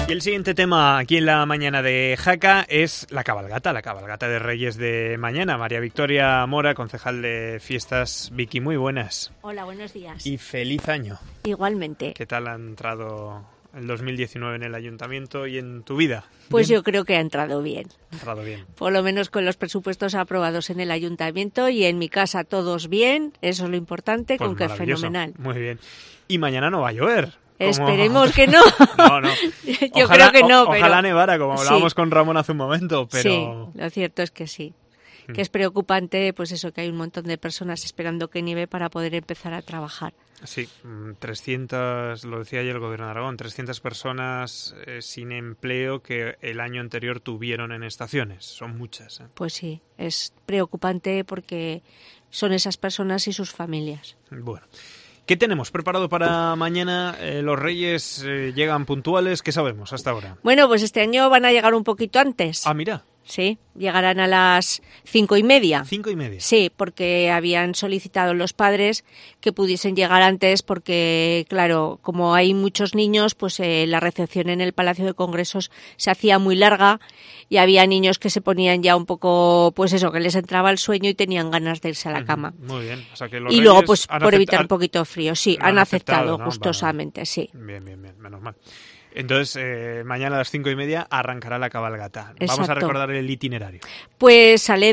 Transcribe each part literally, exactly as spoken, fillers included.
Y el siguiente tema aquí en la mañana de Jaca es la cabalgata, la cabalgata de Reyes de mañana. María Victoria Mora, concejal de Fiestas. Vicky, muy buenas. Hola, buenos días. Y feliz año. Igualmente. ¿Qué tal ha entrado el dos mil diecinueve en el ayuntamiento y en tu vida? Pues ¿Bien? yo creo que ha entrado bien. Ha entrado bien. Por lo menos con los presupuestos aprobados en el ayuntamiento y en mi casa todos bien, eso es lo importante, Pues con que es fenomenal. Muy bien. Y mañana no va a llover. Como... Esperemos que no. No, no. Yo ojalá, creo que no, o, pero... Ojalá nevara, como hablábamos sí. con Ramón hace un momento, pero... Sí, lo cierto es que sí. Que es preocupante, pues eso, que hay un montón de personas esperando que nieve para poder empezar a trabajar. Sí, trescientas, lo decía ayer el Gobierno de Aragón, trescientas personas eh, sin empleo que el año anterior tuvieron en estaciones. Son muchas. ¿eh? Pues sí, es preocupante porque son esas personas y sus familias. Bueno. ¿Qué tenemos preparado para mañana? Eh, ¿Los Reyes eh, llegan puntuales? ¿Qué sabemos hasta ahora? Bueno, pues este año van a llegar un poquito antes. Ah, mira. Sí, llegarán a las cinco y media. ¿Cinco y media? Sí, porque habían solicitado los padres que pudiesen llegar antes porque, claro, como hay muchos niños, pues eh, la recepción en el Palacio de Congresos se hacía muy larga y había niños que se ponían ya un poco, pues eso, que les entraba el sueño y tenían ganas de irse a la cama. Uh-huh. Muy bien. O sea, que los y Reyes luego, pues por acept- evitar un poquito de frío, sí, han, han aceptado, aceptado, ¿no? gustosamente, Vale. sí. Bien, bien, bien, menos mal. Entonces, eh, mañana a las cinco y media arrancará la cabalgata. Exacto. Vamos a recordar el itinerario. Pues sale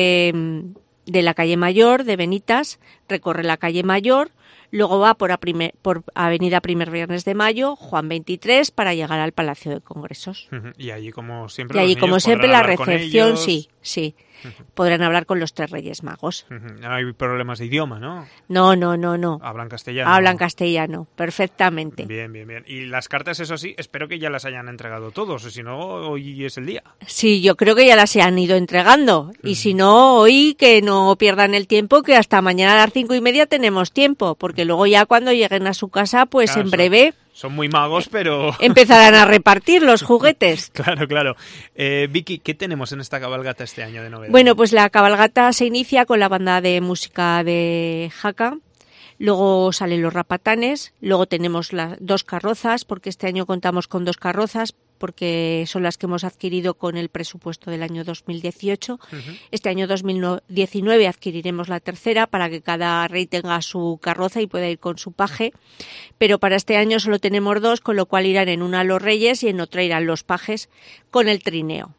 de, de la calle Mayor, de Benitas, recorre la calle Mayor, luego va por, a primer, por Avenida Primer Viernes de Mayo, Juan veintitrés, para llegar al Palacio de Congresos. Uh-huh. Y allí, como siempre, Y allí, los como niños siempre, la podrán hablar con recepción, ellos. sí, sí. Uh-huh. Podrán hablar con los tres Reyes Magos. Uh-huh. No hay problemas de idioma, ¿no? No, no, no, no. Hablan castellano. Hablan castellano, perfectamente. Bien, bien, bien. Y las cartas, eso sí, espero que ya las hayan entregado todos, si no, hoy es el día. Sí, yo creo que ya las se han ido entregando. Uh-huh. Y si no, hoy que no pierdan el tiempo, que hasta mañana a las cinco y media tenemos tiempo, porque luego ya cuando lleguen a su casa, pues claro, en breve... Son muy magos, pero... empezarán a repartir los juguetes. Claro, claro. Eh, Vicky, ¿qué tenemos en esta cabalgata este año de novedad? Bueno, pues la cabalgata se inicia con la banda de música de Jaca, luego salen los rapatanes, luego tenemos las dos carrozas, porque este año contamos con dos carrozas, porque son las que hemos adquirido con el presupuesto del año dos mil dieciocho. Uh-huh. Este año dos mil diecinueve adquiriremos la tercera para que cada rey tenga su carroza y pueda ir con su paje, pero para este año solo tenemos dos, con lo cual irán en una los reyes y en otra irán los pajes con el trineo.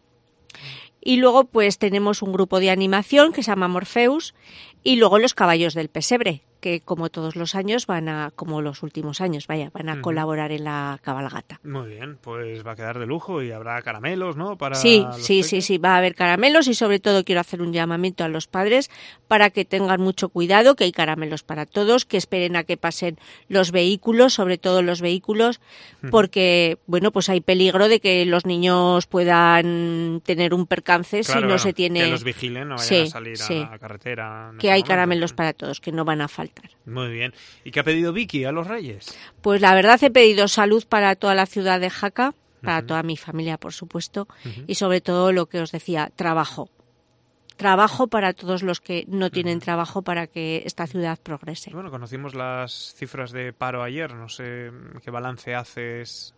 Y luego pues tenemos un grupo de animación que se llama Morpheus y luego los caballos del pesebre, que como todos los años van a, como los últimos años, vaya, van a uh-huh. colaborar en la cabalgata. Muy bien, pues va a quedar de lujo y habrá caramelos, ¿no? Para sí, los sí, peques. sí, sí, va a haber caramelos y sobre todo quiero hacer un llamamiento a los padres para que tengan mucho cuidado, que hay caramelos para todos, que esperen a que pasen los vehículos, sobre todo los vehículos, uh-huh. porque, bueno, pues hay peligro de que los niños puedan tener un percance claro, si no bueno, se tiene... que los vigilen, no vayan sí, a salir sí. a la carretera. Que hay momento. caramelos para todos, que no van a faltar. Muy bien. ¿Y qué ha pedido Vicky a los Reyes? Pues la verdad he pedido salud para toda la ciudad de Jaca, para uh-huh. toda mi familia, por supuesto, uh-huh. y sobre todo lo que os decía, trabajo. Trabajo para todos los que no tienen uh-huh. trabajo para que esta ciudad progrese. Bueno, conocimos las cifras de paro ayer, no sé qué balance haces.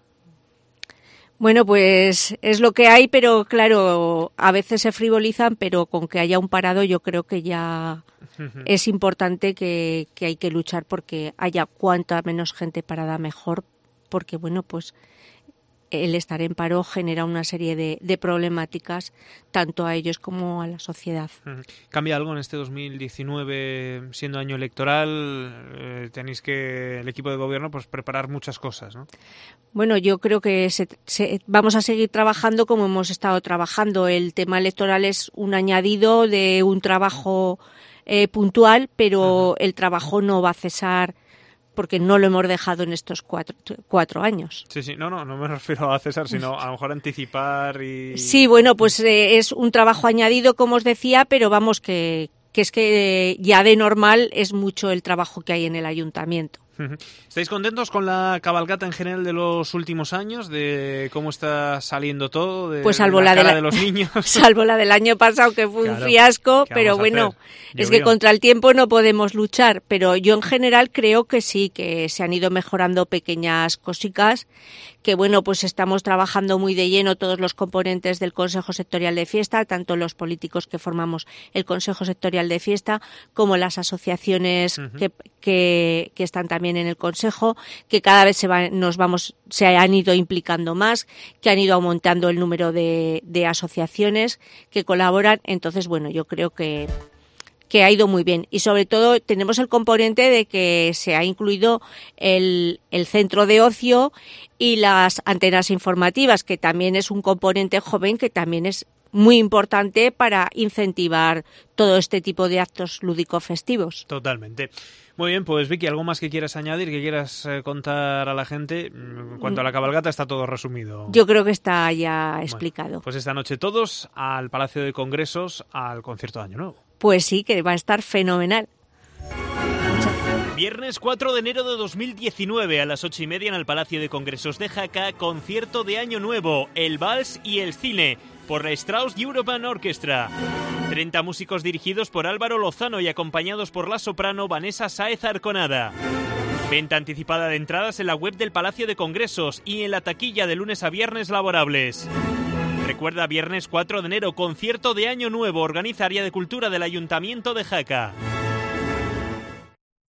Bueno, pues es lo que hay, pero claro, a veces se frivolizan, pero con que haya un parado yo creo que ya uh-huh. es importante que, que hay que luchar porque haya cuanta menos gente parada mejor, porque bueno, pues el estar en paro genera una serie de, de problemáticas tanto a ellos como a la sociedad. Uh-huh. ¿Cambia algo en este dos mil diecinueve siendo año electoral? Eh, tenéis que, el equipo de gobierno, pues preparar muchas cosas, ¿no? Bueno, yo creo que se, se, vamos a seguir trabajando como hemos estado trabajando. El tema electoral es un añadido de un trabajo eh, puntual, pero uh-huh. el trabajo no va a cesar porque no lo hemos dejado en estos cuatro, cuatro años. Sí, sí, no, no, no me refiero a cesar, sino a lo mejor anticipar y... Sí, bueno, pues eh, es un trabajo añadido, como os decía, pero vamos, que, que es que ya de normal es mucho el trabajo que hay en el ayuntamiento. ¿Estáis contentos con la cabalgata en general de los últimos años? ¿De cómo está saliendo todo? De pues salvo la, la cara de, la, de los niños. Salvo la del año pasado, que fue claro, un fiasco, pero bueno, es que contra el tiempo no podemos luchar. Pero yo en general creo que sí, que se han ido mejorando pequeñas cositas, que bueno, pues estamos trabajando muy de lleno todos los componentes del Consejo Sectorial de Fiesta, tanto los políticos que formamos el Consejo Sectorial de Fiesta, como las asociaciones uh-huh. que, que, que están también en el Consejo, que cada vez se va, nos vamos, se han ido implicando más, que han ido aumentando el número de, de asociaciones que colaboran. Entonces, bueno, yo creo que que ha ido muy bien. Y sobre todo tenemos el componente de que se ha incluido el, el centro de ocio y las antenas informativas, que también es un componente joven que también es muy importante para incentivar todo este tipo de actos lúdico-festivos. Totalmente. Muy bien, pues Vicky, ¿algo más que quieras añadir, que quieras eh, contar a la gente? En cuanto a la cabalgata está todo resumido. Yo creo que está ya explicado. Bueno, pues esta noche todos al Palacio de Congresos al concierto de Año Nuevo. Pues sí, que va a estar fenomenal. Viernes cuatro de enero de dos mil diecinueve a las ocho y media en el Palacio de Congresos de Jaca, concierto de Año Nuevo, el vals y el cine, por la Strauss European Orchestra. treinta músicos dirigidos por Álvaro Lozano y acompañados por la soprano Vanessa Sáez Arconada. Venta anticipada de entradas en la web del Palacio de Congresos y en la taquilla de lunes a viernes laborables. Recuerda, viernes cuatro de enero, concierto de Año Nuevo, organiza Área de Cultura del Ayuntamiento de Jaca.